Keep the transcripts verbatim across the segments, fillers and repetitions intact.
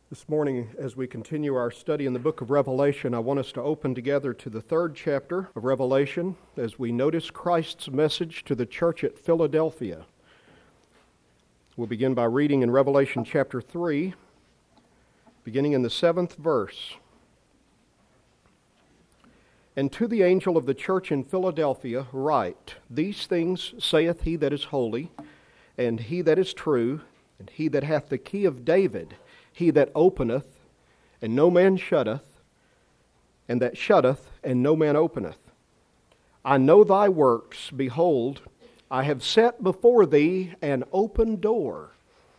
This morning, as we continue our study in the book of Revelation, I want us to open together to the third chapter of Revelation as we notice Christ's message to the church at Philadelphia. We'll begin by reading in Revelation chapter three, beginning in the seventh verse. And to the angel of the church in Philadelphia write, These things saith he that is holy, and he that is true, and he that hath the key of David, he that openeth, and no man shutteth, and that shutteth, and no man openeth. I know thy works. Behold, I have set before thee an open door,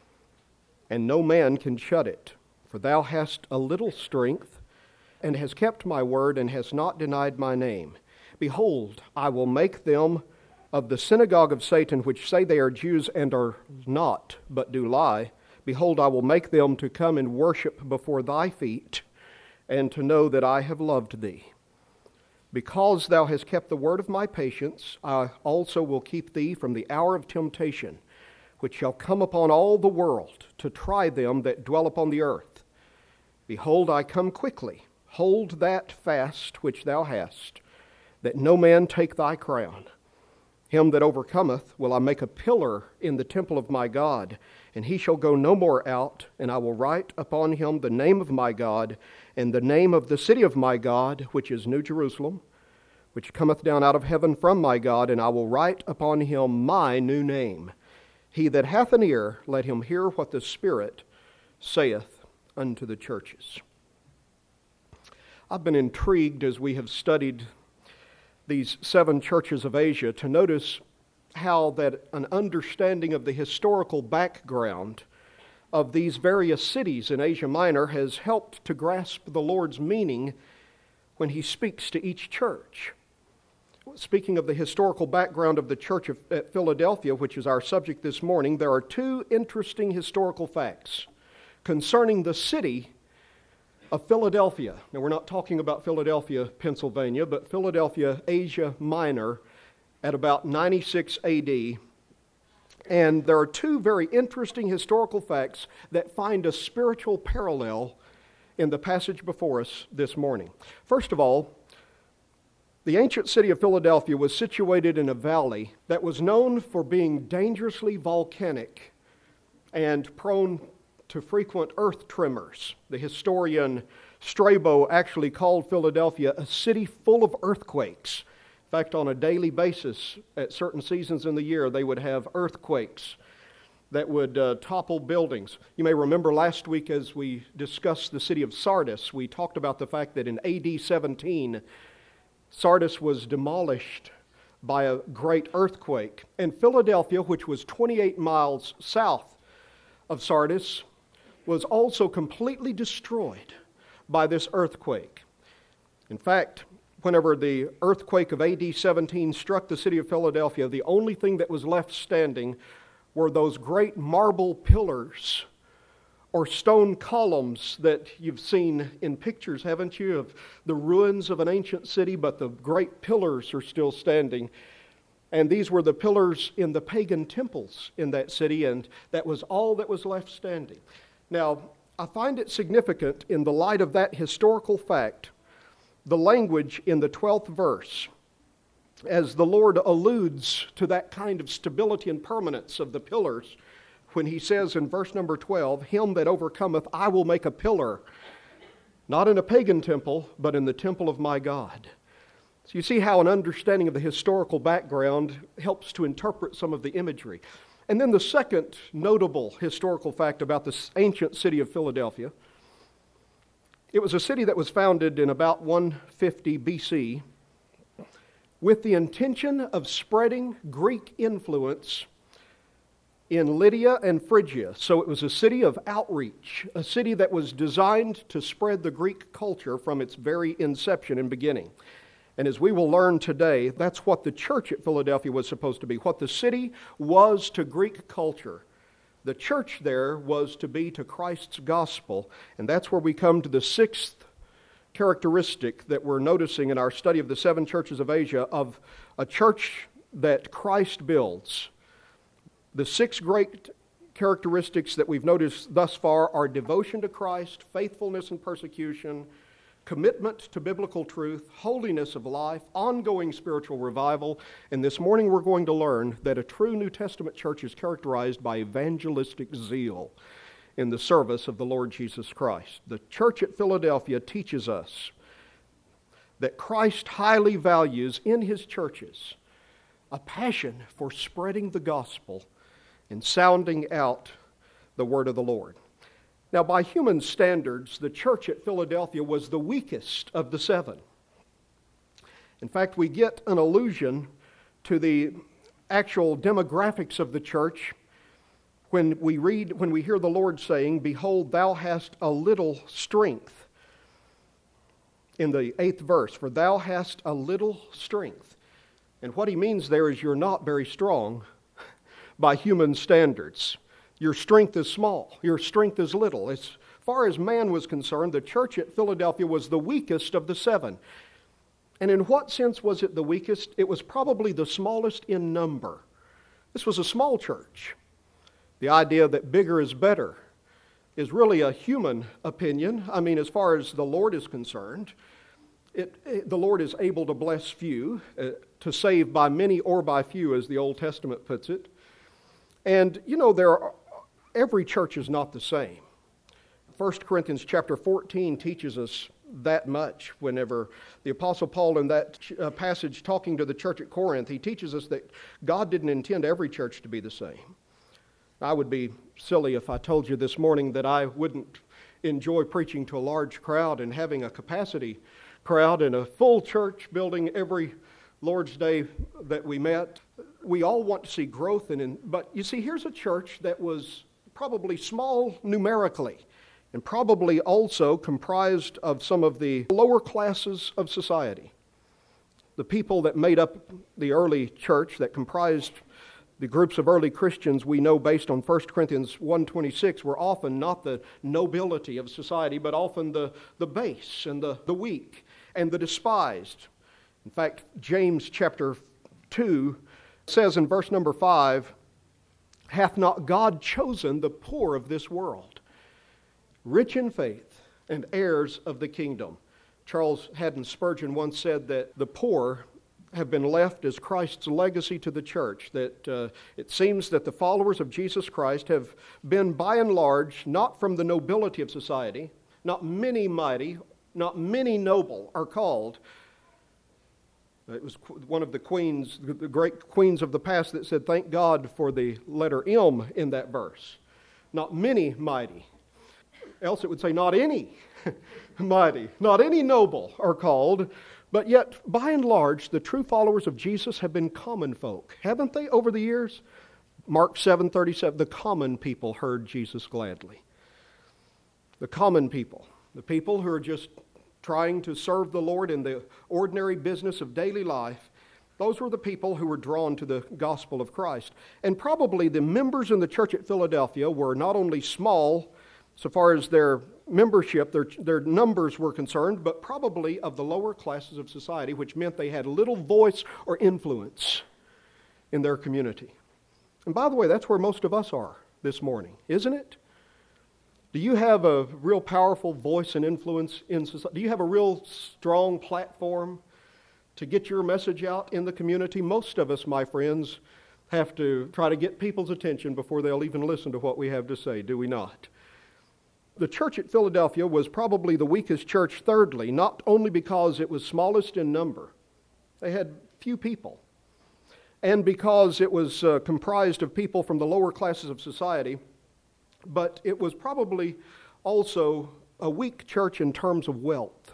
and no man can shut it. For thou hast a little strength, and hast kept my word, and hast not denied my name. Behold, I will make them of the synagogue of Satan, which say they are Jews, and are not, but do lie. Behold, I will make them to come and worship before thy feet, and to know that I have loved thee. Because thou hast kept the word of my patience, I also will keep thee from the hour of temptation, which shall come upon all the world, to try them that dwell upon the earth. Behold, I come quickly. Hold that fast which thou hast, that no man take thy crown. Him that overcometh will I make a pillar in the temple of my God, and he shall go no more out, and I will write upon him the name of my God, and the name of the city of my God, which is New Jerusalem, which cometh down out of heaven from my God, and I will write upon him my new name. He that hath an ear, let him hear what the Spirit saith unto the churches. I've been intrigued as we have studied these seven churches of Asia to notice how that an understanding of the historical background of these various cities in Asia Minor has helped to grasp the Lord's meaning when he speaks to each church. Speaking of the historical background of the church of, at Philadelphia, which is our subject this morning, there are two interesting historical facts concerning the city of Philadelphia. Now, we're not talking about Philadelphia, Pennsylvania, but Philadelphia, Asia Minor, at about ninety-six A D. And there are two very interesting historical facts that find a spiritual parallel in the passage before us this morning. First of all, the ancient city of Philadelphia was situated in a valley that was known for being dangerously volcanic and prone to frequent earth tremors. The historian Strabo actually called Philadelphia a city full of earthquakes. In fact, on a daily basis, at certain seasons in the year, they would have earthquakes that would uh, topple buildings. You may remember last week as we discussed the city of Sardis, we talked about the fact that in A D seventeen, Sardis was demolished by a great earthquake. And Philadelphia, which was twenty-eight miles south of Sardis, was also completely destroyed by this earthquake. In fact, whenever the earthquake of A D seventeen struck the city of Philadelphia, the only thing that was left standing were those great marble pillars or stone columns that you've seen in pictures, haven't you, of the ruins of an ancient city, but the great pillars are still standing. And these were the pillars in the pagan temples in that city, and that was all that was left standing. Now, I find it significant in the light of that historical fact, the language in the twelfth verse, as the Lord alludes to that kind of stability and permanence of the pillars, when he says in verse number twelve, Him that overcometh I will make a pillar, not in a pagan temple, but in the temple of my God. So you see how an understanding of the historical background helps to interpret some of the imagery. And then the second notable historical fact about this ancient city of Philadelphia, it was a city that was founded in about one fifty B C with the intention of spreading Greek influence in Lydia and Phrygia. So it was a city of outreach, a city that was designed to spread the Greek culture from its very inception and beginning. And as we will learn today, that's what the church at Philadelphia was supposed to be. What the city was to Greek culture, the church there was to be to Christ's gospel. And that's where we come to the sixth characteristic that we're noticing in our study of the seven churches of Asia of a church that Christ builds. The six great characteristics that we've noticed thus far are devotion to Christ, faithfulness in persecution, commitment to biblical truth, holiness of life, ongoing spiritual revival. And this morning we're going to learn that a true New Testament church is characterized by evangelistic zeal in the service of the Lord Jesus Christ. The church at Philadelphia teaches us that Christ highly values in his churches a passion for spreading the gospel and sounding out the word of the Lord. Now, by human standards, the church at Philadelphia was the weakest of the seven. In fact, we get an allusion to the actual demographics of the church when we read, when we hear the Lord saying, "Behold, thou hast a little strength," in the eighth verse, "for thou hast a little strength." And what he means there is you're not very strong by human standards. Your strength is small. Your strength is little. As far as man was concerned, the church at Philadelphia was the weakest of the seven. And in what sense was it the weakest? It was probably the smallest in number. This was a small church. The idea that bigger is better is really a human opinion. I mean, as far as the Lord is concerned, it, it, the Lord is able to bless few, uh, to save by many or by few, as the Old Testament puts it. And, you know, there are every church is not the same. First Corinthians chapter fourteen teaches us that much. Whenever the Apostle Paul in that uh, passage talking to the church at Corinth, he teaches us that God didn't intend every church to be the same. I would be silly if I told you this morning that I wouldn't enjoy preaching to a large crowd and having a capacity crowd in a full church building every Lord's Day that we met. We all want to see growth in it, but you see, here's a church that was probably small numerically, and probably also comprised of some of the lower classes of society. The people that made up the early church, that comprised the groups of early Christians, we know based on First Corinthians one twenty-six, were often not the nobility of society, but often the, the base and the, the weak and the despised. In fact, James chapter two says in verse number five, "Hath not God chosen the poor of this world, rich in faith, and heirs of the kingdom?" Charles Haddon Spurgeon once said that the poor have been left as Christ's legacy to the church, that uh, it seems that the followers of Jesus Christ have been by and large not from the nobility of society, not many mighty, not many noble are called. It was one of the queens, the great queens of the past, that said, "Thank God for the letter M in that verse. Not many mighty." Else it would say, "Not any mighty, not any noble are called." But yet, by and large, the true followers of Jesus have been common folk, haven't they, over the years? Mark seven thirty-seven, the common people heard Jesus gladly. The common people, the people who are just trying to serve the Lord in the ordinary business of daily life, those were the people who were drawn to the gospel of Christ. And probably the members in the church at Philadelphia were not only small so far as their membership, their, their numbers were concerned, but probably of the lower classes of society, which meant they had little voice or influence in their community. And by the way, that's where most of us are this morning, isn't it? Do you have a real powerful voice and influence in society? Do you have a real strong platform to get your message out in the community? Most of us, my friends, have to try to get people's attention before they'll even listen to what we have to say, do we not? The church at Philadelphia was probably the weakest church, thirdly, not only because it was smallest in number. They had few people. And because it was uh, comprised of people from the lower classes of society, but it was probably also a weak church in terms of wealth,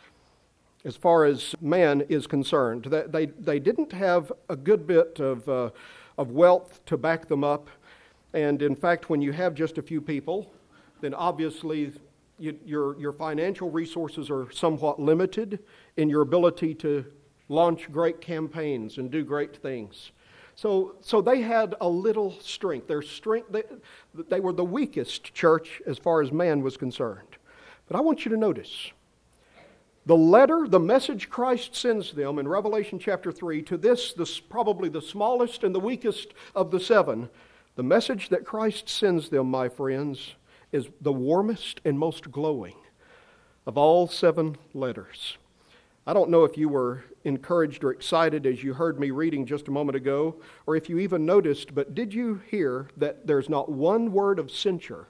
as far as man is concerned. They, they didn't have a good bit of, uh, of wealth to back them up. And in fact, when you have just a few people, then obviously you, your, your financial resources are somewhat limited in your ability to launch great campaigns and do great things. So, so they had a little strength. Their strength, they, they were the weakest church as far as man was concerned. But I want you to notice the letter, the message Christ sends them in Revelation chapter three to this, this probably the smallest and the weakest of the seven. The message that Christ sends them, my friends, is the warmest and most glowing of all seven letters. I don't know if you were encouraged or excited as you heard me reading just a moment ago, or if you even noticed, but did you hear that there's not one word of censure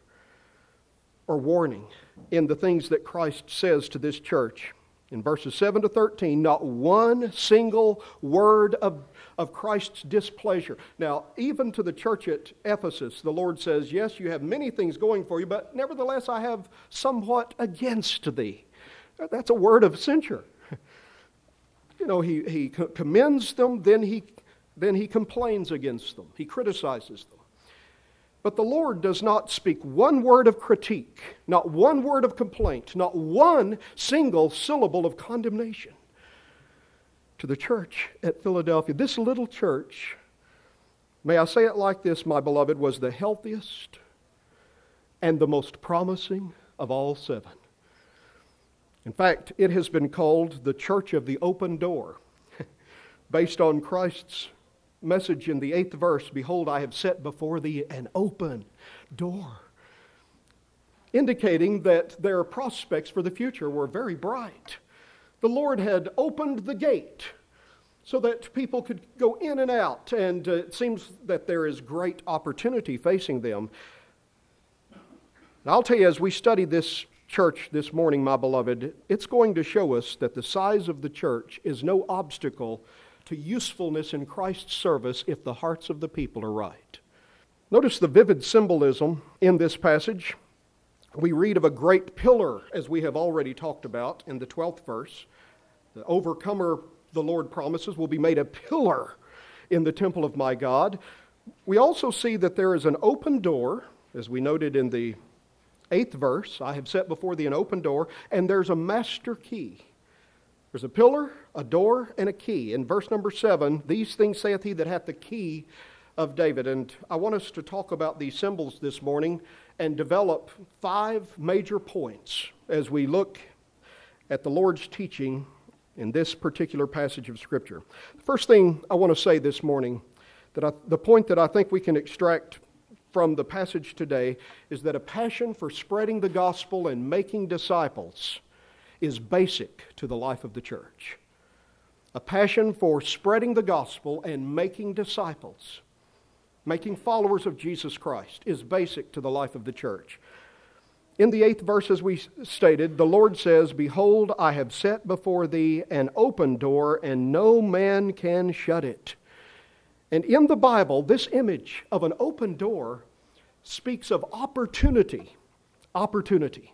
or warning in the things that Christ says to this church? In verses seven to thirteen, not one single word of, of Christ's displeasure. Now, even to the church at Ephesus, the Lord says, yes, you have many things going for you, but nevertheless I have somewhat against thee. That's a word of censure. You know, he, he commends them, then he, then he complains against them. He criticizes them. But the Lord does not speak one word of critique, not one word of complaint, not one single syllable of condemnation to the church at Philadelphia. This little church, may I say it like this, my beloved, was the healthiest and the most promising of all seven. In fact, it has been called the Church of the Open Door, based on Christ's message in the eighth verse, behold, I have set before thee an open door, indicating that their prospects for the future were very bright. The Lord had opened the gate so that people could go in and out, and uh, it seems that there is great opportunity facing them. And I'll tell you, as we study this church this morning, my beloved, it's going to show us that the size of the church is no obstacle to usefulness in Christ's service if the hearts of the people are right. Notice the vivid symbolism in this passage. We read of a great pillar, as we have already talked about in the twelfth verse. The overcomer, the Lord promises, will be made a pillar in the temple of my God. We also see that there is an open door, as we noted in the eighth verse. I have set before thee an open door, and there's a master key. There's a pillar, a door, and a key. In verse number seven, these things saith he that hath the key of David. And I want us to talk about these symbols this morning and develop five major points as we look at the Lord's teaching in this particular passage of Scripture. The first thing I want to say this morning, that I, the point that I think we can extract from the passage today, is that a passion for spreading the gospel and making disciples is basic to the life of the church. A passion for spreading the gospel and making disciples, making followers of Jesus Christ, is basic to the life of the church. In the eighth verse, as we stated, the Lord says, behold, I have set before thee an open door, and no man can shut it. And in the Bible, this image of an open door speaks of opportunity. Opportunity.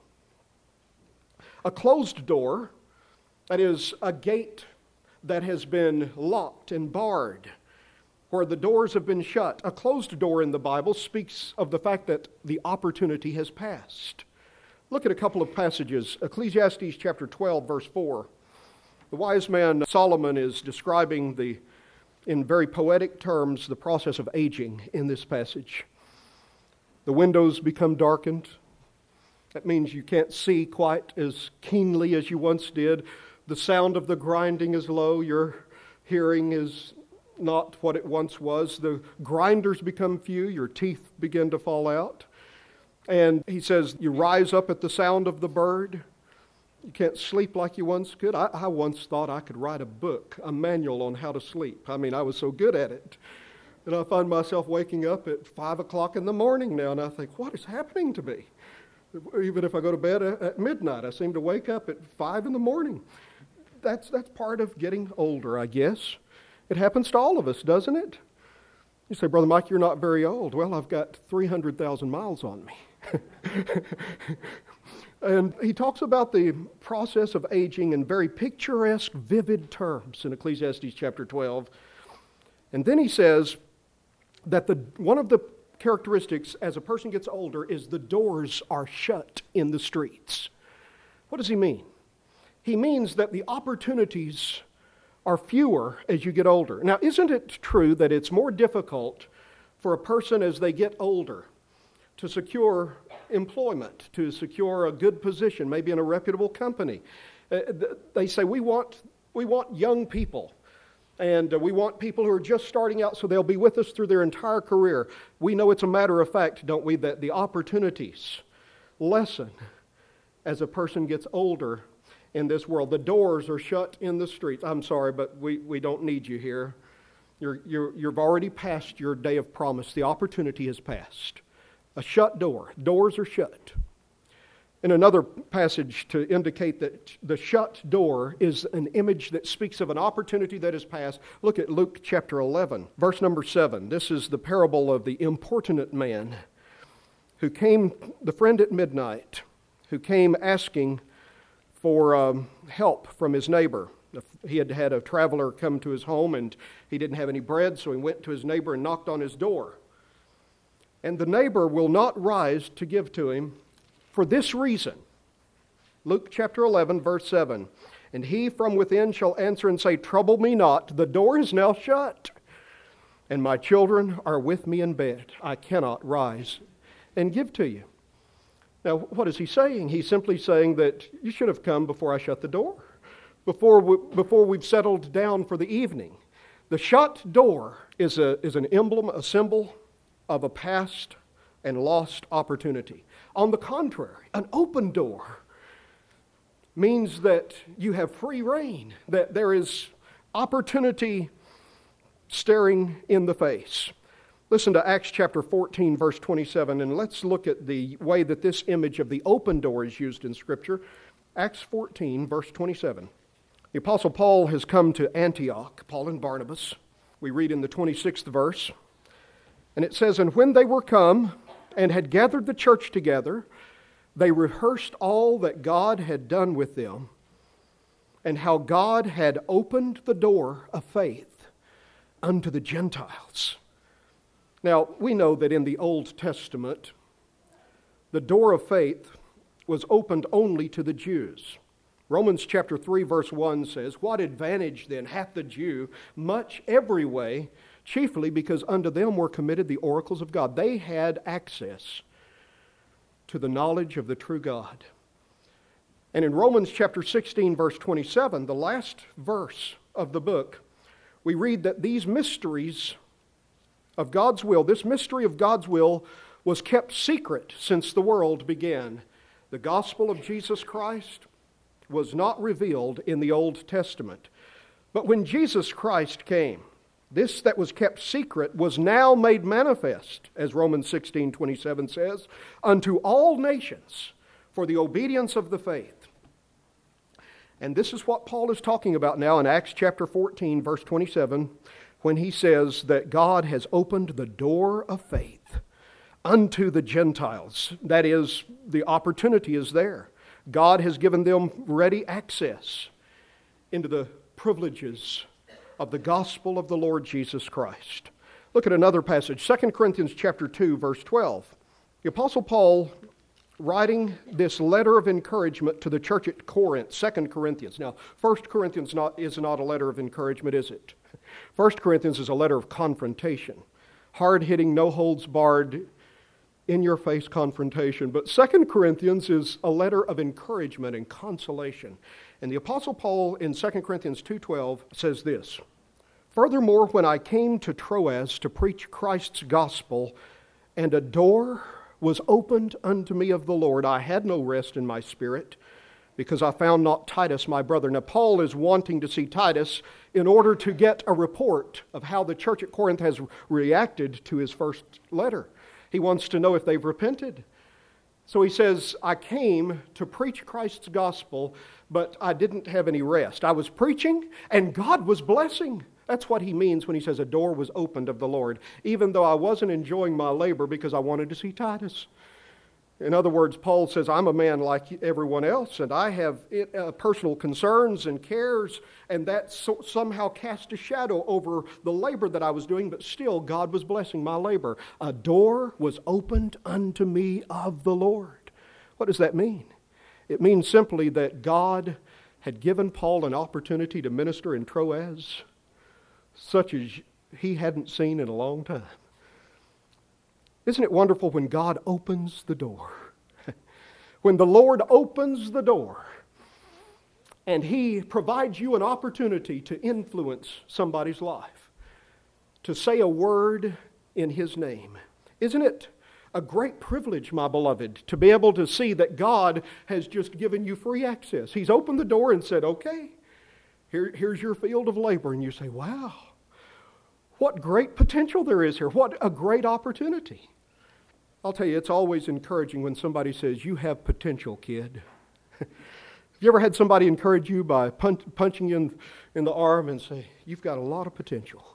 A closed door, that is, a gate that has been locked and barred, where the doors have been shut. A closed door in the Bible speaks of the fact that the opportunity has passed. Look at a couple of passages. Ecclesiastes chapter twelve, verse four. The wise man Solomon is describing the, in very poetic terms, the process of aging in this passage. The windows become darkened. That means you can't see quite as keenly as you once did. The sound of the grinding is low. Your hearing is not what it once was. The grinders become few. Your teeth begin to fall out. And he says, you rise up at the sound of the bird. You can't sleep like you once could. I, I once thought I could write a book, a manual on how to sleep. I mean, I was so good at it. And I find myself waking up at five o'clock in the morning now, and I think, what is happening to me? Even if I go to bed at midnight, I seem to wake up at five in the morning. That's that's part of getting older, I guess. It happens to all of us, doesn't it? You say, Brother Mike, you're not very old. Well, I've got three hundred thousand miles on me. And he talks about the process of aging in very picturesque, vivid terms in Ecclesiastes chapter twelve. And then he says that the one of the characteristics as a person gets older is the doors are shut in the streets. What does he mean? He means that the opportunities are fewer as you get older. Now, isn't it true that it's more difficult for a person as they get older to secure employment, to secure a good position, maybe in a reputable company? Uh, they say, we want, we want young people. And uh, we want people who are just starting out so they'll be with us through their entire career. We know it's a matter of fact, don't we, that the opportunities lessen as a person gets older in this world. The doors are shut in the streets. I'm sorry, but we, we don't need you here. You're, you're, you've already passed your day of promise. The opportunity has passed. A shut door. Doors are shut. In another passage to indicate that the shut door is an image that speaks of an opportunity that has passed, look at Luke chapter eleven, verse number seven. This is the parable of the importunate man who came, the friend at midnight, who came asking for um, help from his neighbor. He had had a traveler come to his home and he didn't have any bread, so he went to his neighbor and knocked on his door. And the neighbor will not rise to give to him for this reason. Luke chapter eleven, verse seven. And he from within shall answer and say, Trouble me not, the door is now shut, and my children are with me in bed. I cannot rise and give to you. Now, what is he saying? He's simply saying that you should have come before I shut the door, before, we, before we've settled down for the evening. The shut door is, a, is an emblem, a symbol of a past and lost opportunity. On the contrary, an open door means that you have free reign, that there is opportunity staring in the face. Listen to Acts chapter fourteen, verse twenty-seven, and let's look at the way that this image of the open door is used in Scripture. Acts fourteen, verse twenty-seven. The Apostle Paul has come to Antioch, Paul and Barnabas. We read in the twenty-sixth verse, and it says, And when they were come and had gathered the church together, they rehearsed all that God had done with them, and how God had opened the door of faith unto the Gentiles. Now, we know that in the Old Testament, the door of faith was opened only to the Jews. Romans chapter three, verse one says, What advantage then hath the Jew? Much every way, chiefly because unto them were committed the oracles of God. They had access to the knowledge of the true God. And in Romans chapter sixteen, verse twenty-seven, the last verse of the book, we read that these mysteries of God's will, this mystery of God's will was kept secret since the world began. The gospel of Jesus Christ was not revealed in the Old Testament. But when Jesus Christ came, this that was kept secret was now made manifest, as Romans sixteen twenty-seven says, unto all nations for the obedience of the faith. And this is what Paul is talking about now in Acts chapter fourteen, verse twenty-seven, when he says that God has opened the door of faith unto the Gentiles. That is, the opportunity is there. God has given them ready access into the privileges of the gospel of the Lord Jesus Christ. Look at another passage, Second Corinthians chapter two, verse twelve. The Apostle Paul, writing this letter of encouragement to the church at Corinth, Second Corinthians. Now, First Corinthians not, is not a letter of encouragement, is it? First Corinthians is a letter of confrontation. Hard-hitting, no-holds-barred, in-your-face confrontation. But Second Corinthians is a letter of encouragement and consolation. And the Apostle Paul in Second Corinthians two twelve says this, Furthermore, when I came to Troas to preach Christ's gospel, and a door was opened unto me of the Lord, I had no rest in my spirit, because I found not Titus my brother. Now, Paul is wanting to see Titus in order to get a report of how the church at Corinth has reacted to his first letter. He wants to know if they've repented. So he says, I came to preach Christ's gospel, but I didn't have any rest. I was preaching, and God was blessing. That's what he means when he says a door was opened of the Lord, even though I wasn't enjoying my labor because I wanted to see Titus. In other words, Paul says, I'm a man like everyone else, and I have uh, personal concerns and cares, and that so, somehow cast a shadow over the labor that I was doing, but still God was blessing my labor. A door was opened unto me of the Lord. What does that mean? It means simply that God had given Paul an opportunity to minister in Troas, such as he hadn't seen in a long time. Isn't it wonderful when God opens the door? When the Lord opens the door, And He provides you an opportunity to influence somebody's life, to say a word in His name. Isn't it a great privilege, my beloved, to be able to see that God has just given you free access? He's opened the door and said, okay, here, here's your field of labor. And you say, wow, what great potential there is here. What a great opportunity. I'll tell you, it's always encouraging when somebody says, you have potential, kid. Have you ever had somebody encourage you by punch, punching you in, in the arm and say, you've got a lot of potential?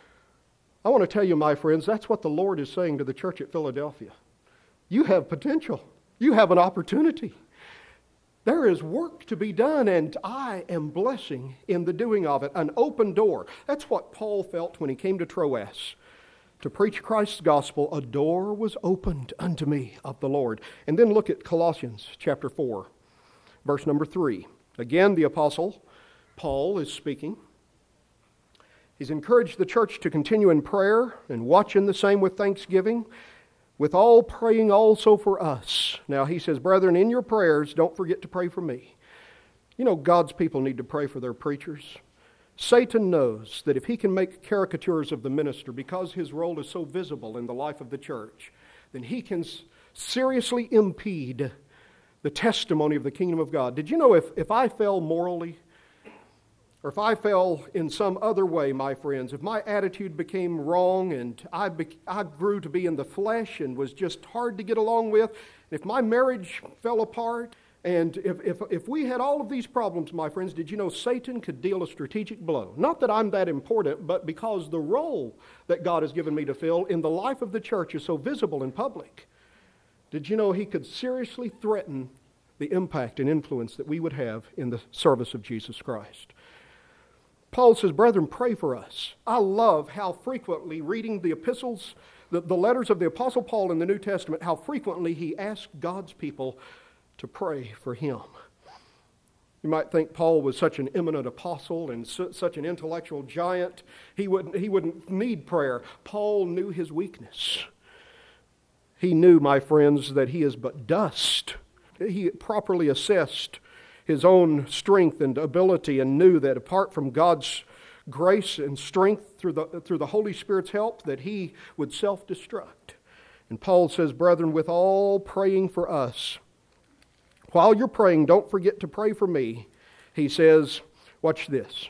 I want to tell you, my friends, that's what the Lord is saying to the church at Philadelphia. You have potential. You have an opportunity. There is work to be done, and I am blessing in the doing of it. An open door. That's what Paul felt when he came to Troas to preach Christ's gospel. A door was opened unto me of the Lord. And then look at Colossians chapter four, verse number three. Again, the apostle Paul is speaking. He's encouraged the church to continue in prayer and watch in the same with thanksgiving, with all praying also for us. Now he says, brethren, in your prayers, don't forget to pray for me. You know, God's people need to pray for their preachers. Satan knows that if he can make caricatures of the minister because his role is so visible in the life of the church, then he can seriously impede the testimony of the kingdom of God. Did you know if, if I fell morally, or if I fell in some other way, my friends, if my attitude became wrong and I, be, I grew to be in the flesh and was just hard to get along with, if my marriage fell apart, and if, if, if we had all of these problems, my friends, did you know Satan could deal a strategic blow? Not that I'm that important, but because the role that God has given me to fill in the life of the church is so visible and public. Did you know he could seriously threaten the impact and influence that we would have in the service of Jesus Christ? Paul says, brethren, pray for us. I love how frequently reading the epistles, the, the letters of the Apostle Paul in the New Testament, how frequently he asked God's people to pray for him. You might think Paul was such an eminent apostle and su- such an intellectual giant, he wouldn't, he wouldn't need prayer. Paul knew his weakness. He knew, my friends, that he is but dust. He properly assessed his own strength and ability and knew that apart from God's grace and strength through the, through the Holy Spirit's help, that he would self-destruct. And Paul says, brethren, with all praying for us, while you're praying, don't forget to pray for me. He says, watch this,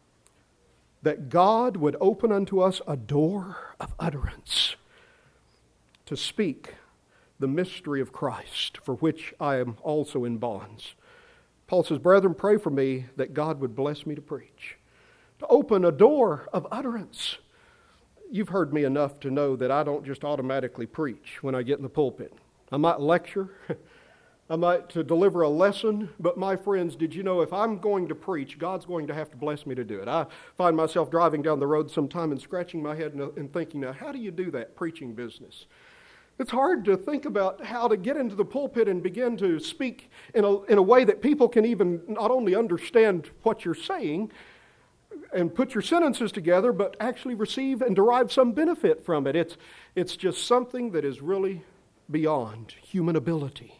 that God would open unto us a door of utterance to speak the mystery of Christ, for which I am also in bonds. Paul says, brethren, pray for me that God would bless me to preach. To open a door of utterance. You've heard me enough to know that I don't just automatically preach when I get in the pulpit. I might lecture, I might to deliver a lesson, but my friends, did you know if I'm going to preach, God's going to have to bless me to do it. I find myself driving down the road sometime and scratching my head and thinking, now, how do you do that preaching business? It's hard to think about how to get into the pulpit and begin to speak in a, in a way that people can even not only understand what you're saying and put your sentences together, but actually receive and derive some benefit from it. It's, it's just something that is really beyond human ability.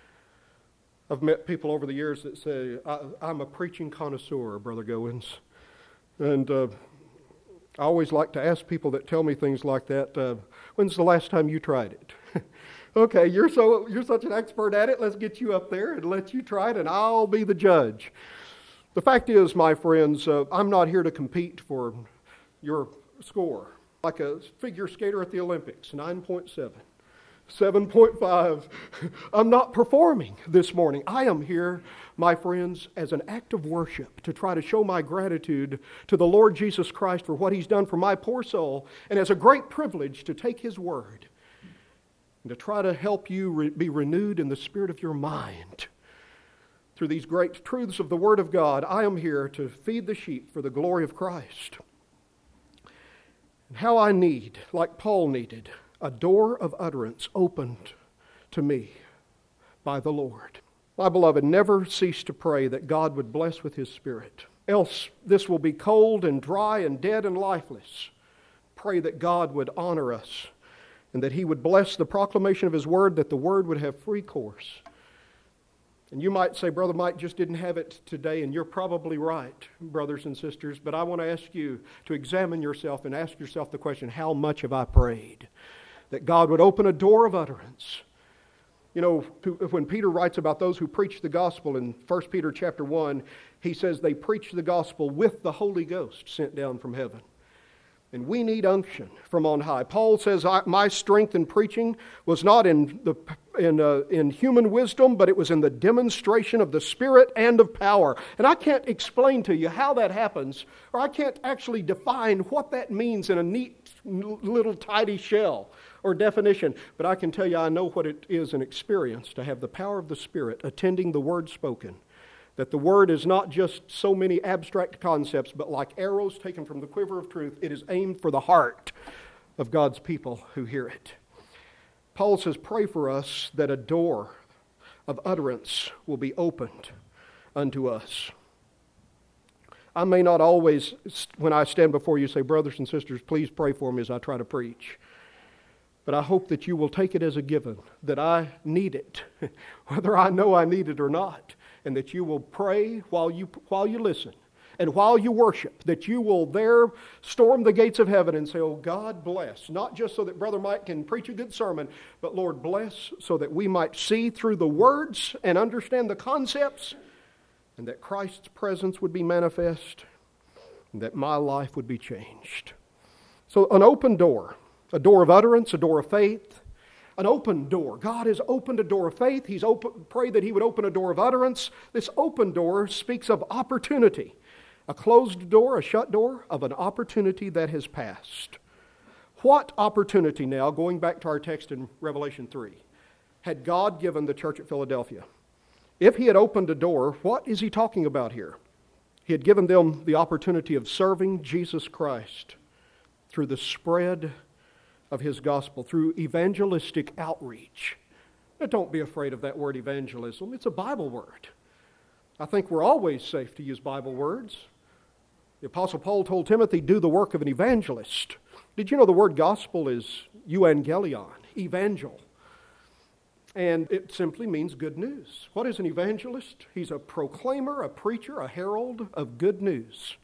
I've met people over the years that say, I, I'm a preaching connoisseur, Brother Goins. And uh, I always like to ask people that tell me things like that, uh, when's the last time you tried it? Okay, you're so you're such an expert at it, let's get you up there and let you try it, and I'll be the judge. The fact is, my friends, uh, I'm not here to compete for your score. Like a figure skater at the Olympics, nine point seven. seven point five. I'm not performing this morning. I am here, my friends, as an act of worship to try to show my gratitude to the Lord Jesus Christ for what He's done for my poor soul, and as a great privilege to take His word and to try to help you re- be renewed in the spirit of your mind. Through these great truths of the Word of God, I am here to feed the sheep for the glory of Christ. And how I need, like Paul needed, a door of utterance opened to me by the Lord. My beloved, never cease to pray that God would bless with His Spirit. Else this will be cold and dry and dead and lifeless. Pray that God would honor us and that He would bless the proclamation of His Word, that the Word would have free course. And you might say, Brother Mike just didn't have it today, and you're probably right, brothers and sisters, but I want to ask you to examine yourself and ask yourself the question, how much have I prayed that God would open a door of utterance? You know, when Peter writes about those who preach the gospel in First Peter chapter one, he says they preach the gospel with the Holy Ghost sent down from heaven. And we need unction from on high. Paul says, my strength in preaching was not in the in uh, in human wisdom, but it was in the demonstration of the Spirit and of power. And I can't explain to you how that happens, or I can't actually define what that means in a neat little tidy shell or definition. But I can tell you I know what it is an experience to have the power of the Spirit attending the word spoken. That the word is not just so many abstract concepts, but like arrows taken from the quiver of truth, it is aimed for the heart of God's people who hear it. Paul says, pray for us that a door of utterance will be opened unto us. I may not always, when I stand before you, say, brothers and sisters, please pray for me as I try to preach. But I hope that you will take it as a given, that I need it, whether I know I need it or not. And that you will pray while you while you listen and while you worship, that you will there storm the gates of heaven and say, oh, God bless, not just so that Brother Mike can preach a good sermon, but Lord bless so that we might see through the words and understand the concepts, and that Christ's presence would be manifest, and that my life would be changed. So an open door, a door of utterance, a door of faith, an open door. God has opened a door of faith. He's open, prayed that He would open a door of utterance. This open door speaks of opportunity. A closed door, a shut door, of an opportunity that has passed. What opportunity now, going back to our text in Revelation three, had God given the church at Philadelphia? If He had opened a door, what is He talking about here? He had given them the opportunity of serving Jesus Christ through the spread of His gospel, through evangelistic outreach. Now, don't be afraid of that word evangelism. It's a Bible word. I think we're always safe to use Bible words. The Apostle Paul told Timothy, do the work of an evangelist. Did you know the word gospel is euangelion, evangel? And it simply means good news. What is an evangelist? He's a proclaimer, a preacher, a herald of good news.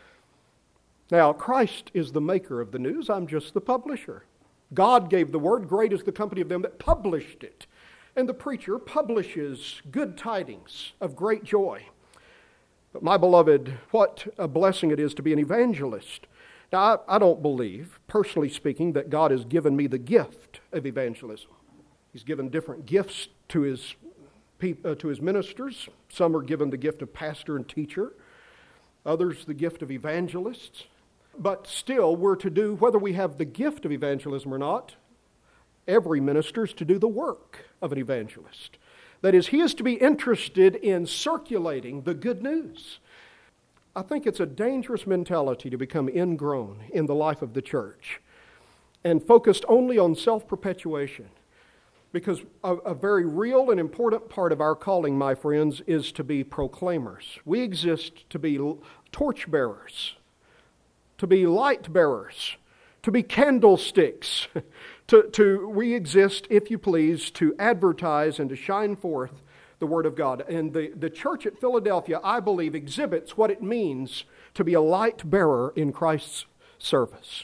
Now, Christ is the maker of the news. I'm just the publisher. God gave the word. Great is the company of them that published it. And the preacher publishes good tidings of great joy. But my beloved, what a blessing it is to be an evangelist. Now, I, I don't believe, personally speaking, that God has given me the gift of evangelism. He's given different gifts to his, uh, to his ministers. Some are given the gift of pastor and teacher. Others the gift of evangelists. But still, we're to do, whether we have the gift of evangelism or not, every minister is to do the work of an evangelist. That is, he is to be interested in circulating the good news. I think it's a dangerous mentality to become ingrown in the life of the church and focused only on self-perpetuation. Because a, a very real and important part of our calling, my friends, is to be proclaimers. We exist to be torchbearers, to be light bearers, to be candlesticks. to, to, we exist, if you please, to advertise and to shine forth the Word of God. And the, the church at Philadelphia, I believe, exhibits what it means to be a light bearer in Christ's service.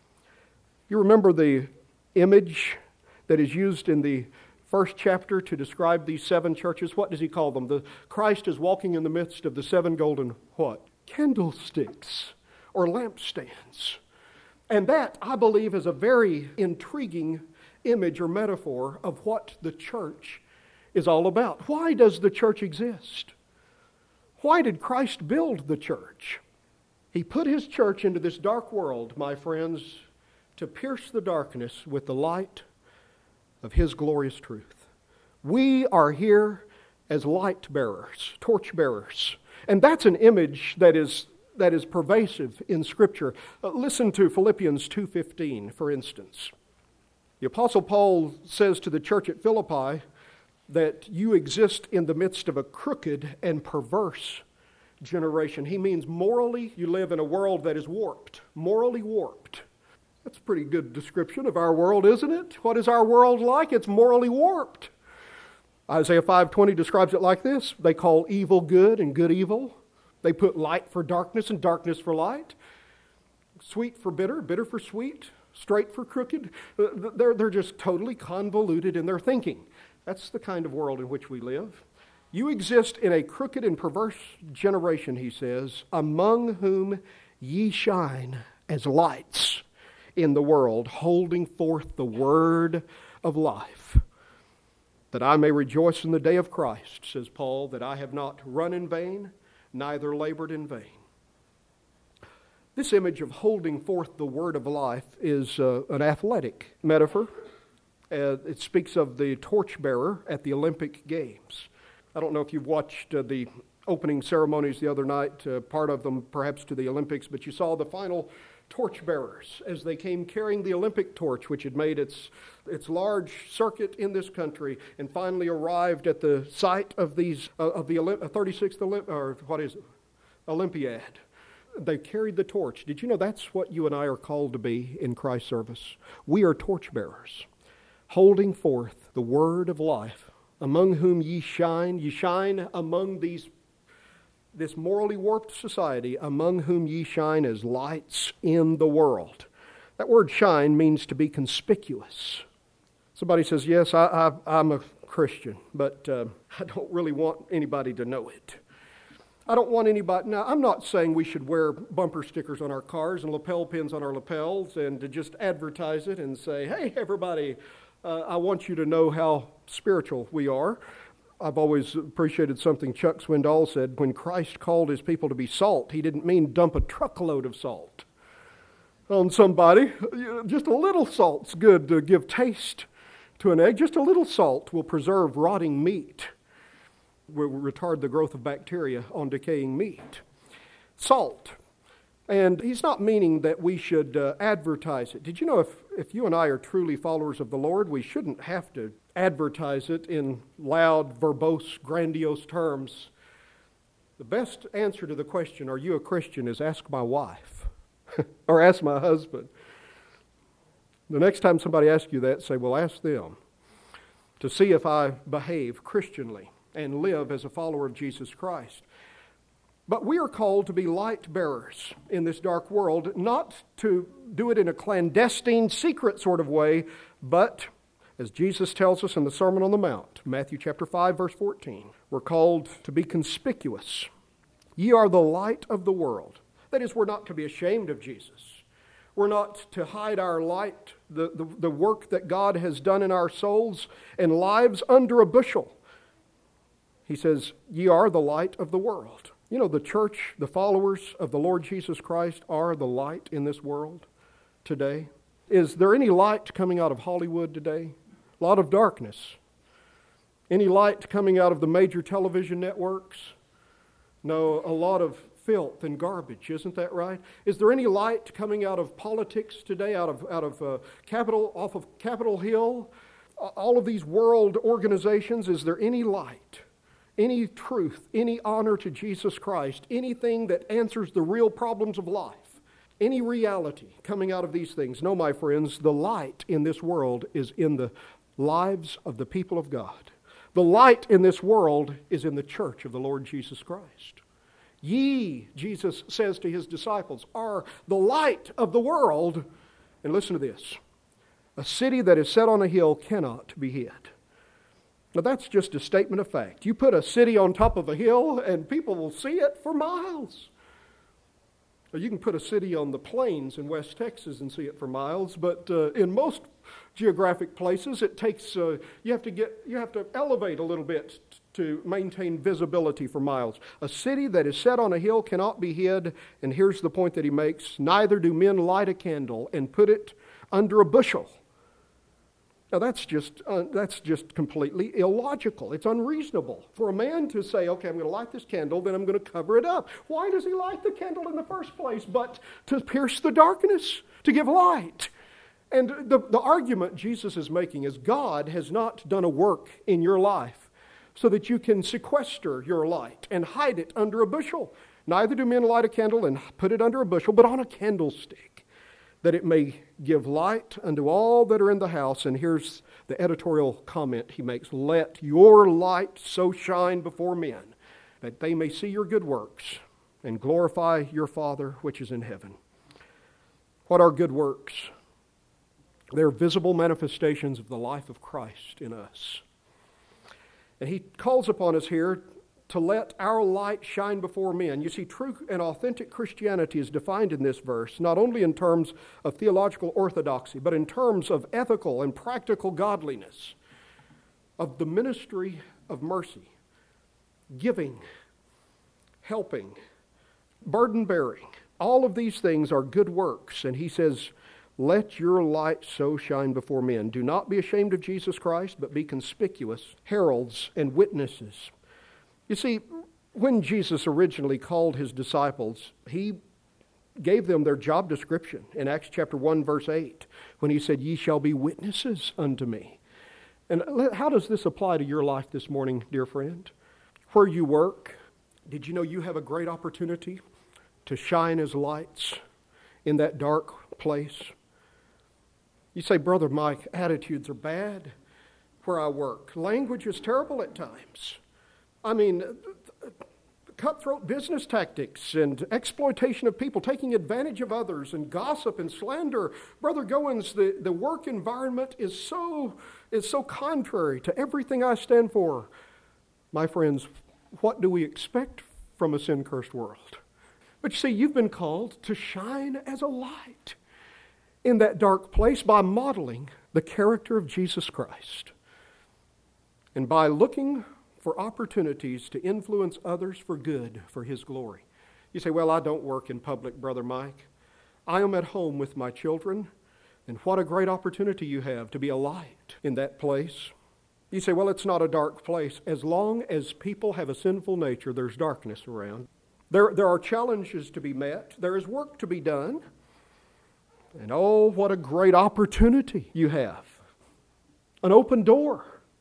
You remember the image that is used in the first chapter to describe these seven churches? What does he call them? The Christ is walking in the midst of the seven golden what? Candlesticks or lampstands. And that, I believe, is a very intriguing image or metaphor of what the church is all about. Why does the church exist? Why did Christ build the church? He put His church into this dark world, my friends, to pierce the darkness with the light of His glorious truth. We are here as light bearers, torch bearers. And that's an image that is that is pervasive in Scripture. Uh, listen to Philippians two fifteen, for instance. The Apostle Paul says to the church at Philippi that you exist in the midst of a crooked and perverse generation. He means morally, you live in a world that is warped, morally warped. That's a pretty good description of our world, isn't it? What is our world like? It's morally warped. Isaiah five twenty describes it like this. They call evil good and good evil. They put light for darkness and darkness for light. Sweet for bitter, bitter for sweet, straight for crooked. They're, they're just totally convoluted in their thinking. That's the kind of world in which we live. You exist in a crooked and perverse generation, he says, among whom ye shine as lights in the world, holding forth the word of life. That I may rejoice in the day of Christ, says Paul, that I have not run in vain, neither labored in vain. This image of holding forth the word of life is uh, an athletic metaphor. Uh, it speaks of the torchbearer at the Olympic Games. I don't know if you've watched uh, the opening ceremonies the other night, uh, part of them perhaps to the Olympics, but you saw the final torchbearers as they came carrying the Olympic torch, which had made its its large circuit in this country and finally arrived at the site of these uh, of the Olymp- thirty-sixth Olymp- or what is it? Olympiad. They carried the torch. Did you know that's what you and I are called to be in Christ's service? We are torchbearers, holding forth the word of life, among whom ye shine. Ye shine among these this morally warped society, among whom ye shine as lights in the world. That word shine means to be conspicuous. Somebody says, yes, I, I, I'm a Christian, but uh, I don't really want anybody to know it. I don't want anybody... Now, I'm not saying we should wear bumper stickers on our cars and lapel pins on our lapels and to just advertise it and say, hey, everybody, uh, I want you to know how spiritual we are. I've always appreciated something Chuck Swindoll said. When Christ called his people to be salt, he didn't mean dump a truckload of salt on somebody. Just a little salt's good to give taste to an egg. Just a little salt will preserve rotting meat, will retard the growth of bacteria on decaying meat. Salt. And he's not meaning that we should uh, advertise it. Did you know if, if you and I are truly followers of the Lord, we shouldn't have to advertise it in loud, verbose, grandiose terms. The best answer to the question, are you a Christian, is ask my wife or ask my husband. The next time somebody asks you that, say, well, ask them to see if I behave Christianly and live as a follower of Jesus Christ. But we are called to be light bearers in this dark world, not to do it in a clandestine, secret sort of way, but as Jesus tells us in the Sermon on the Mount, Matthew chapter five, verse fourteen, we're called to be conspicuous. Ye are the light of the world. That is, we're not to be ashamed of Jesus. We're not to hide our light, the, the, the work that God has done in our souls and lives under a bushel. He says, ye are the light of the world. You know, the church, the followers of the Lord Jesus Christ are the light in this world today. Is there any light coming out of Hollywood today? A lot of darkness. Any light coming out of the major television networks? No, a lot of filth and garbage, isn't that right? Is there any light coming out of politics today, out of out of uh, Capitol, off of Capitol Hill? All of these world organizations, is there any light, any truth, any honor to Jesus Christ, anything that answers the real problems of life? Any reality coming out of these things? No, my friends, the light in this world is in the lives of the people of God. The light in this world is in the church of the Lord Jesus Christ. Ye, Jesus says to his disciples, are the light of the world. And listen to this. A city that is set on a hill cannot be hid. Now that's just a statement of fact. You put a city on top of a hill and people will see it for miles. Or you can put a city on the plains in West Texas and see it for miles, but uh, in most geographic places it takes, uh, you have to get, you have to elevate a little bit t- to maintain visibility for miles. A city that is set on a hill cannot be hid, and here's the point that he makes, neither do men light a candle and put it under a bushel. Now that's just uh, that's just completely illogical. It's unreasonable for a man to say, okay, I'm going to light this candle, then I'm going to cover it up. Why does he light the candle in the first place? But to pierce the darkness, to give light. And the, the argument Jesus is making is God has not done a work in your life so that you can sequester your light and hide it under a bushel. Neither do men light a candle and put it under a bushel, but on a candlestick, that it may give light unto all that are in the house. And here's the editorial comment he makes, let your light so shine before men that they may see your good works and glorify your Father which is in heaven. What are good works? They're visible manifestations of the life of Christ in us. And he calls upon us here to let our light shine before men. You see, true and authentic Christianity is defined in this verse, not only in terms of theological orthodoxy, but in terms of ethical and practical godliness, of the ministry of mercy, giving, helping, burden bearing. All of these things are good works. And he says, let your light so shine before men. Do not be ashamed of Jesus Christ, but be conspicuous heralds and witnesses. You see, when Jesus originally called his disciples, he gave them their job description in Acts chapter one, verse eight, when he said, ye shall be witnesses unto me. And how does this apply to your life this morning, dear friend? Where you work, did you know you have a great opportunity to shine as lights in that dark place? You say, Brother Mike, attitudes are bad where I work. Language is terrible at times. I mean, cutthroat business tactics and exploitation of people, taking advantage of others, and gossip and slander. Brother Goins, the, the work environment is so, is so contrary to everything I stand for. My friends, what do we expect from a sin-cursed world? But you see, you've been called to shine as a light in that dark place by modeling the character of Jesus Christ and by looking for opportunities to influence others for good, for His glory. You say, well, I don't work in public, Brother Mike. I am at home with my children, and what a great opportunity you have to be a light in that place. You say, well, it's not a dark place. As long as people have a sinful nature, there's darkness around. There, there are challenges to be met. There is work to be done. And oh, what a great opportunity you have. An open door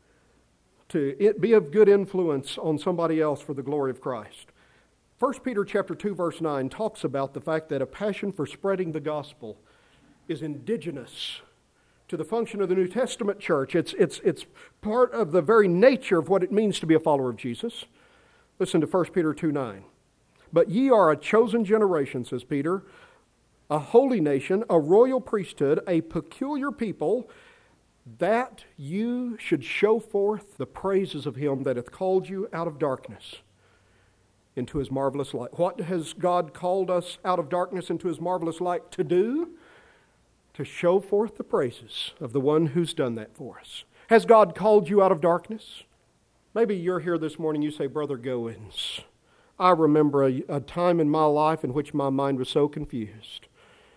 to it be of good influence on somebody else for the glory of Christ. First Peter chapter two, verse nine talks about the fact that a passion for spreading the gospel is indigenous to the function of the New Testament church. It's, it's, it's part of the very nature of what it means to be a follower of Jesus. Listen to First Peter two nine. But ye are a chosen generation, says Peter, a holy nation, a royal priesthood, a peculiar people, that you should show forth the praises of Him that hath called you out of darkness into His marvelous light. What has God called us out of darkness into His marvelous light to do? To show forth the praises of the one who's done that for us. Has God called you out of darkness? Maybe you're here this morning, you say, Brother Goins, I remember a, a time in my life in which my mind was so confused.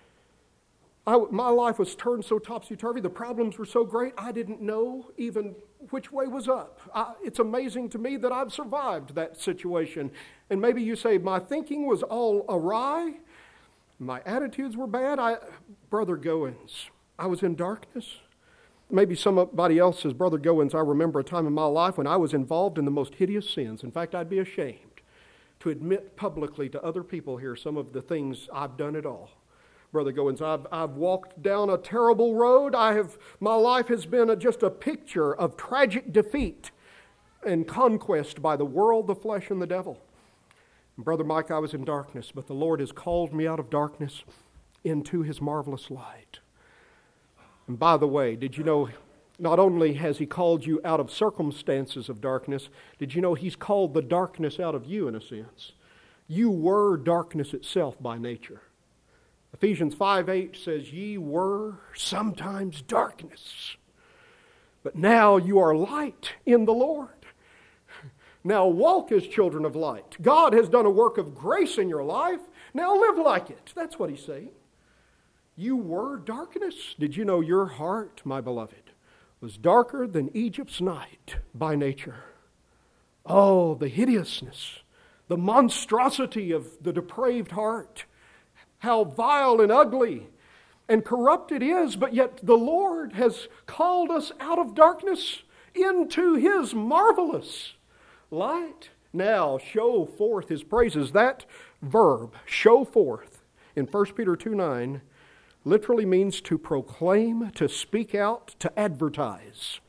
I, my life was turned so topsy-turvy. The problems were so great, I didn't know even which way was up. I, it's amazing to me that I've survived that situation. And maybe you say, my thinking was all awry. My attitudes were bad. I, Brother Goins, I was in darkness. Maybe somebody else says, Brother Goins, I remember a time in my life when I was involved in the most hideous sins. In fact, I'd be ashamed to admit publicly to other people here some of the things I've done at all. Brother Goins, I've, I've walked down a terrible road. I have, my life has been a, just a picture of tragic defeat and conquest by the world, the flesh, and the devil. And Brother Mike, I was in darkness, but the Lord has called me out of darkness into His marvelous light. And by the way, did you know, not only has He called you out of circumstances of darkness, did you know He's called the darkness out of you in a sense? You were darkness itself by nature. Ephesians five eight says, ye were sometimes darkness, but now you are light in the Lord. Now walk as children of light. God has done a work of grace in your life. Now live like it. That's what He's saying. You were darkness. Did you know your heart, my beloved, was darker than Egypt's night by nature? Oh, the hideousness, the monstrosity of the depraved heart. How vile and ugly and corrupt it is, but yet the Lord has called us out of darkness into His marvelous light. Now show forth His praises. That verb, show forth, in First Peter two nine, literally means to proclaim, to speak out, to advertise.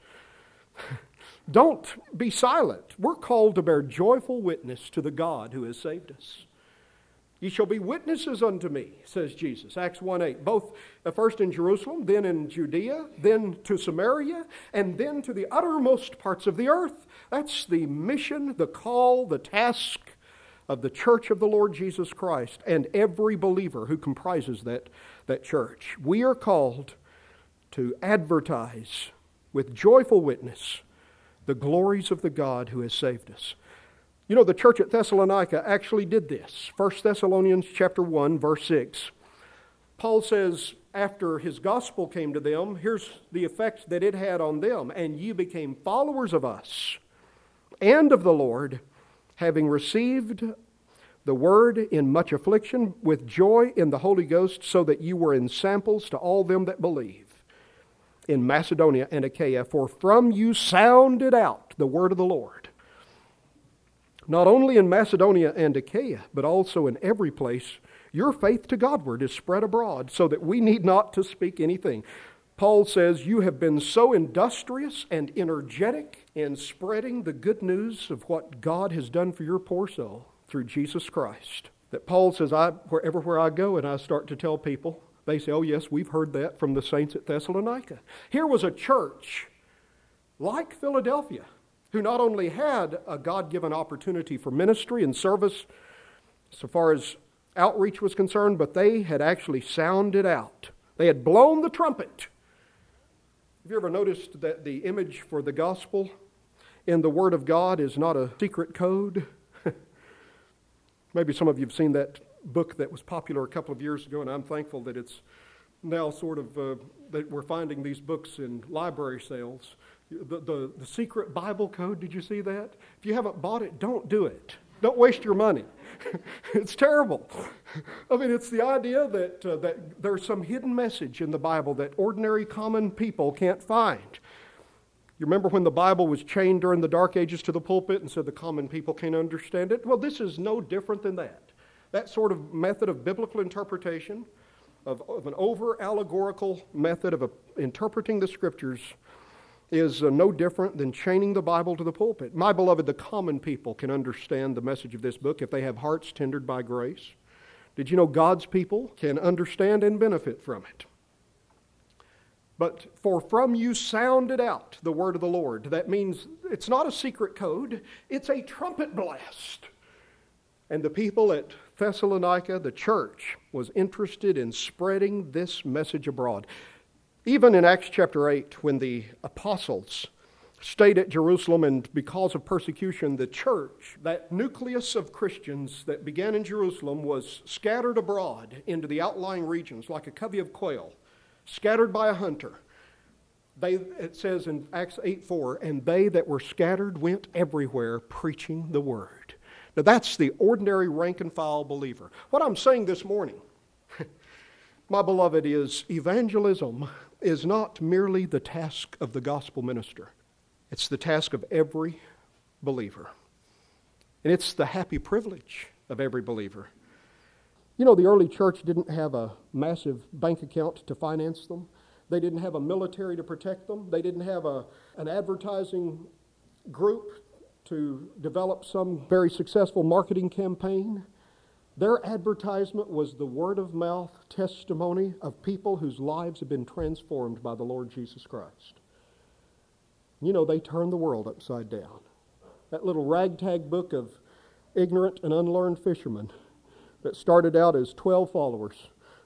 Don't be silent. We're called to bear joyful witness to the God who has saved us. Ye shall be witnesses unto me, says Jesus. Acts one eight. Both uh, first in Jerusalem, then in Judea, then to Samaria, and then to the uttermost parts of the earth. That's the mission, the call, the task of the church of the Lord Jesus Christ and every believer who comprises that, that church. We are called to advertise with joyful witness the glories of the God who has saved us. You know, the church at Thessalonica actually did this. First Thessalonians chapter one, verse six. Paul says, after his gospel came to them, here's the effect that it had on them. And ye became followers of us and of the Lord, having received the word in much affliction with joy in the Holy Ghost, so that you were ensamples to all them that believe in Macedonia and Achaia. For from you sounded out the word of the Lord, not only in Macedonia and Achaia, but also in every place, your faith to Godward is spread abroad, so that we need not to speak anything. Paul says, you have been so industrious and energetic in spreading the good news of what God has done for your poor soul through Jesus Christ, that Paul says, I, wherever where I go and I start to tell people, they say, oh yes, we've heard that from the saints at Thessalonica. Here was a church like Philadelphia, who not only had a God-given opportunity for ministry and service so far as outreach was concerned, but they had actually sounded out. They had blown the trumpet. Have you ever noticed that the image for the gospel in the Word of God is not a secret code? Maybe some of you have seen that book that was popular a couple of years ago, and I'm thankful that it's now sort of, uh, that we're finding these books in library sales. The, the, the secret Bible code, did you see that? If you haven't bought it, don't do it. Don't waste your money. It's terrible. I mean, it's the idea that, uh, that there's some hidden message in the Bible that ordinary common people can't find. You remember when the Bible was chained during the Dark Ages to the pulpit and said the common people can't understand it? Well, this is no different than that. That sort of method of biblical interpretation, of, of an over-allegorical method of uh, interpreting the Scriptures, is uh, no different than chaining the Bible to the pulpit. My beloved, the common people can understand the message of this book if they have hearts tendered by grace. Did you know God's people can understand and benefit from it? But for from you sounded out the word of the Lord. That means it's not a secret code, it's a trumpet blast. And the people at Thessalonica, the church, was interested in spreading this message abroad. Even in Acts chapter eight, when the apostles stayed at Jerusalem and because of persecution, the church, that nucleus of Christians that began in Jerusalem, was scattered abroad into the outlying regions like a covey of quail, scattered by a hunter. They, it says in Acts eight four, and they that were scattered went everywhere preaching the word. Now that's the ordinary rank and file believer. What I'm saying this morning, my beloved, is evangelism is not merely the task of the gospel minister. It's the task of every believer. And it's the happy privilege of every believer. You know, the early church didn't have a massive bank account to finance them. They didn't have a military to protect them. They didn't have a, an advertising group to develop some very successful marketing campaign. Their advertisement was the word-of-mouth testimony of people whose lives have been transformed by the Lord Jesus Christ. You know, they turned the world upside down. That little ragtag book of ignorant and unlearned fishermen that started out as twelve followers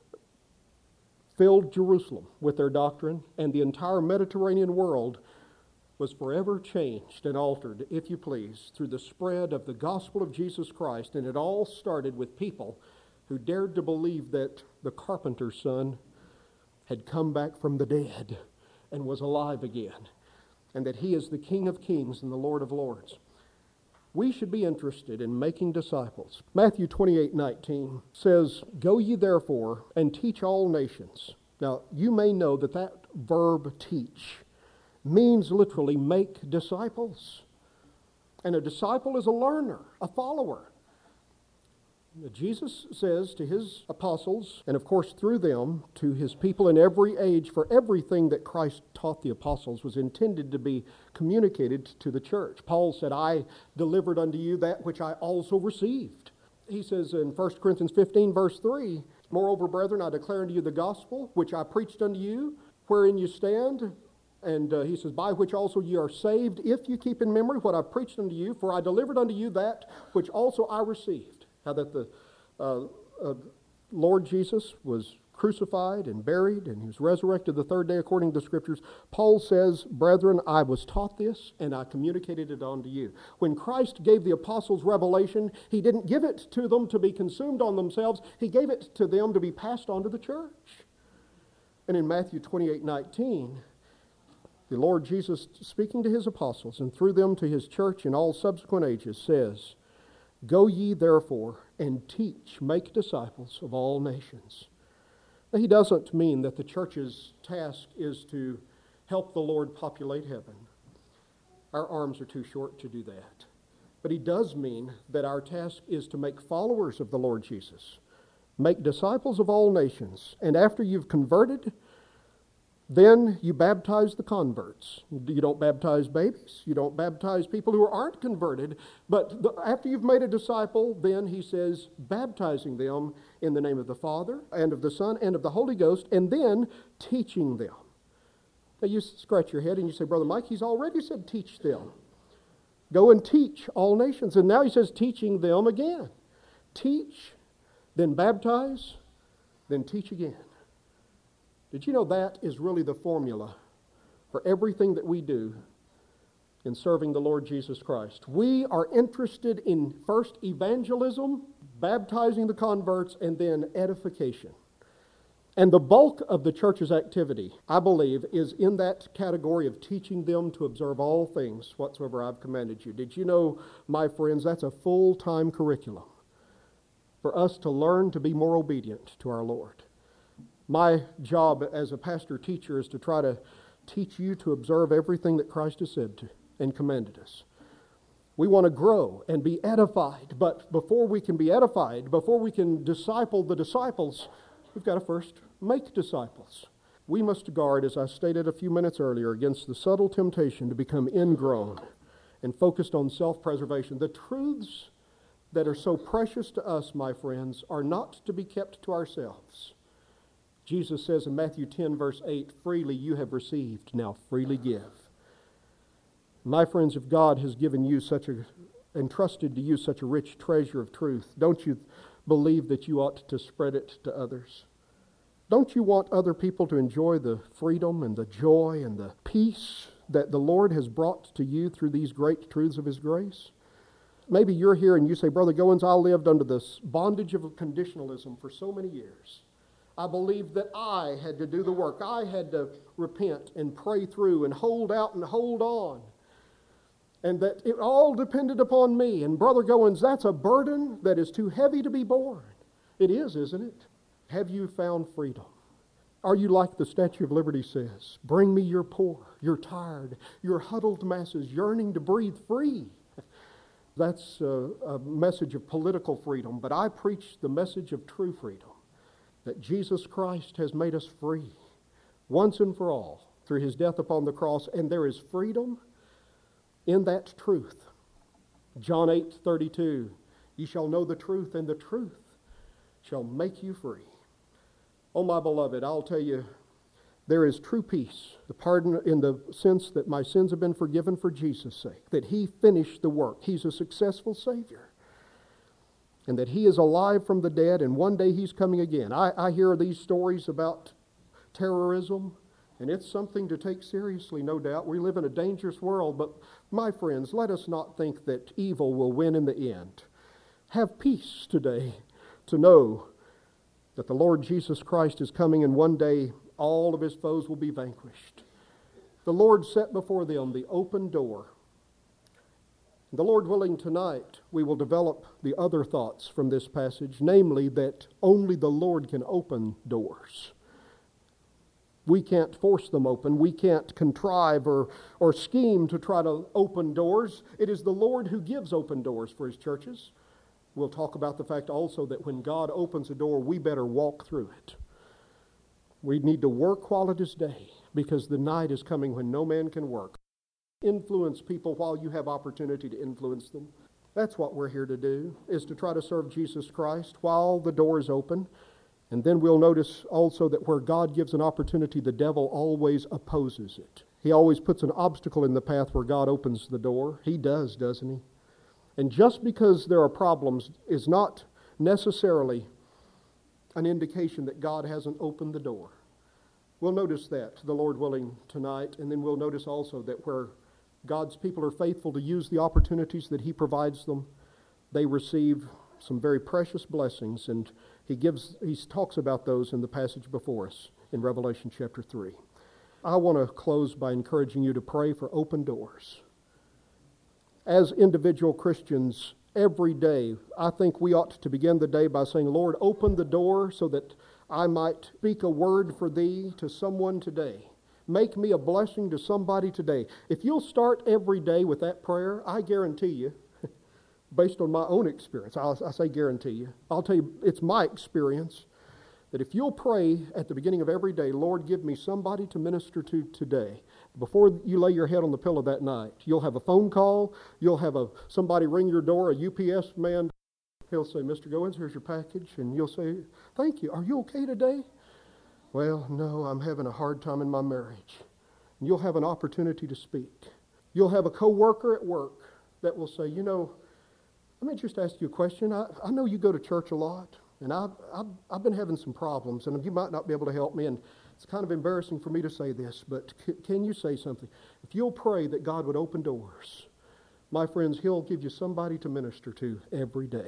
filled Jerusalem with their doctrine, and the entire Mediterranean world was forever changed and altered, if you please, through the spread of the gospel of Jesus Christ. And it all started with people who dared to believe that the carpenter's son had come back from the dead and was alive again, and that he is the King of Kings and the Lord of Lords. We should be interested in making disciples. Matthew twenty-eight nineteen says, "Go ye therefore and teach all nations." Now, you may know that that verb teach means literally make disciples. And a disciple is a learner, a follower. Jesus says to his apostles, and of course through them, to his people in every age, for everything that Christ taught the apostles was intended to be communicated to the church. Paul said, I delivered unto you that which I also received. He says in First Corinthians fifteen, verse three, Moreover, brethren, I declare unto you the gospel which I preached unto you, wherein you stand. And uh, he says, by which also ye are saved, if you keep in memory what I preached unto you, for I delivered unto you that which also I received. How that the uh, uh, Lord Jesus was crucified and buried, and he was resurrected the third day according to the Scriptures. Paul says, brethren, I was taught this, and I communicated it unto you. When Christ gave the apostles revelation, he didn't give it to them to be consumed on themselves. He gave it to them to be passed on to the church. And in Matthew twenty-eight nineteen, the Lord Jesus, speaking to his apostles and through them to his church in all subsequent ages, says, Go ye therefore and teach, make disciples of all nations. Now, he doesn't mean that the church's task is to help the Lord populate heaven. Our arms are too short to do that. But he does mean that our task is to make followers of the Lord Jesus, make disciples of all nations, and after you've converted, then you baptize the converts. You don't baptize babies. You don't baptize people who aren't converted. But the, after you've made a disciple, then he says, baptizing them in the name of the Father and of the Son and of the Holy Ghost, and then teaching them. Now you scratch your head and you say, Brother Mike, he's already said teach them. Go and teach all nations. And now he says teaching them again. Teach, then baptize, then teach again. Did you know that is really the formula for everything that we do in serving the Lord Jesus Christ? We are interested in first evangelism, baptizing the converts, and then edification. And the bulk of the church's activity, I believe, is in that category of teaching them to observe all things whatsoever I've commanded you. Did you know, my friends, that's a full-time curriculum for us to learn to be more obedient to our Lord. My job as a pastor-teacher is to try to teach you to observe everything that Christ has said to and commanded us. We want to grow and be edified, but before we can be edified, before we can disciple the disciples, we've got to first make disciples. We must guard, as I stated a few minutes earlier, against the subtle temptation to become ingrown and focused on self-preservation. The truths that are so precious to us, my friends, are not to be kept to ourselves. Jesus says in Matthew ten, verse eight, freely you have received, now freely give. My friends, if God has given you such a, entrusted to you such a rich treasure of truth, don't you believe that you ought to spread it to others? Don't you want other people to enjoy the freedom and the joy and the peace that the Lord has brought to you through these great truths of His grace? Maybe you're here and you say, Brother Goins, I lived under this bondage of conditionalism for so many years. I believed that I had to do the work. I had to repent and pray through and hold out and hold on. And that it all depended upon me. And Brother Goins, that's a burden that is too heavy to be borne. It is, isn't it? Have you found freedom? Are you like the Statue of Liberty says, bring me your poor, your tired, your huddled masses yearning to breathe free? That's a, a message of political freedom, but I preach the message of true freedom. That Jesus Christ has made us free once and for all through His death upon the cross, and there is freedom in that truth. John eight thirty-two, ye shall know the truth, and the truth shall make you free. Oh, my beloved, I'll tell you, there is true peace, the pardon in the sense that my sins have been forgiven for Jesus' sake, that He finished the work. He's a successful Savior. And that He is alive from the dead, and one day He's coming again. I, I hear these stories about terrorism, and it's something to take seriously, no doubt. We live in a dangerous world, but my friends, let us not think that evil will win in the end. Have peace today to know that the Lord Jesus Christ is coming, and one day all of His foes will be vanquished. The Lord set before them the open door. The Lord willing, tonight we will develop the other thoughts from this passage, namely that only the Lord can open doors. We can't force them open. We can't contrive or, or scheme to try to open doors. It is the Lord who gives open doors for His churches. We'll talk about the fact also that when God opens a door, we better walk through it. We need to work while it is day, because the night is coming when no man can work. Influence people while you have opportunity to influence them. That's what we're here to do, is to try to serve Jesus Christ while the door is open. And then we'll notice also that where God gives an opportunity, the devil always opposes it. He always puts an obstacle in the path where God opens the door. He does, doesn't he? And just because there are problems is not necessarily an indication that God hasn't opened the door. We'll notice that, the Lord willing, tonight. And then we'll notice also that where God's people are faithful to use the opportunities that He provides them, they receive some very precious blessings. And He gives, He talks about those in the passage before us in Revelation chapter three. I want to close by encouraging you to pray for open doors. As individual Christians, every day, I think we ought to begin the day by saying, Lord, open the door so that I might speak a word for Thee to someone today. Make me a blessing to somebody today. If you'll start every day with that prayer, I guarantee you, based on my own experience, I'll, I say guarantee you, I'll tell you, it's my experience, that if you'll pray at the beginning of every day, Lord, give me somebody to minister to today, before you lay your head on the pillow that night, you'll have a phone call, you'll have a somebody ring your door, a U P S man, he'll say, Mister Goins, here's your package, and you'll say, thank you, are you okay today? Well, no, I'm having a hard time in my marriage. And you'll have an opportunity to speak. You'll have a co-worker at work that will say, you know, let me just ask you a question. I, I know you go to church a lot, and I've, I've, I've been having some problems, and you might not be able to help me, and it's kind of embarrassing for me to say this, but c- can you say something? If you'll pray that God would open doors, my friends, He'll give you somebody to minister to every day.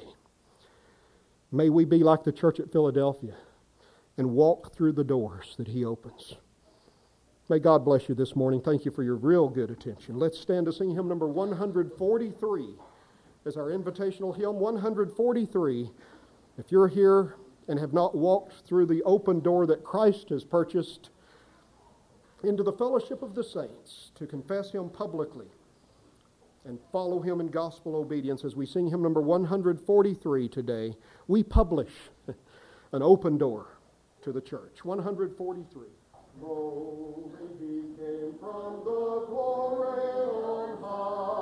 May we be like the church at Philadelphia and walk through the doors that He opens. May God bless you this morning. Thank you for your real good attention. Let's stand to sing hymn number one forty-three as our invitational hymn, one forty-three. If you're here and have not walked through the open door that Christ has purchased into the fellowship of the saints to confess Him publicly and follow Him in gospel obedience, as we sing hymn number one forty-three today, we publish an open door to the church. one forty-three. Glory, He came from the glory on high.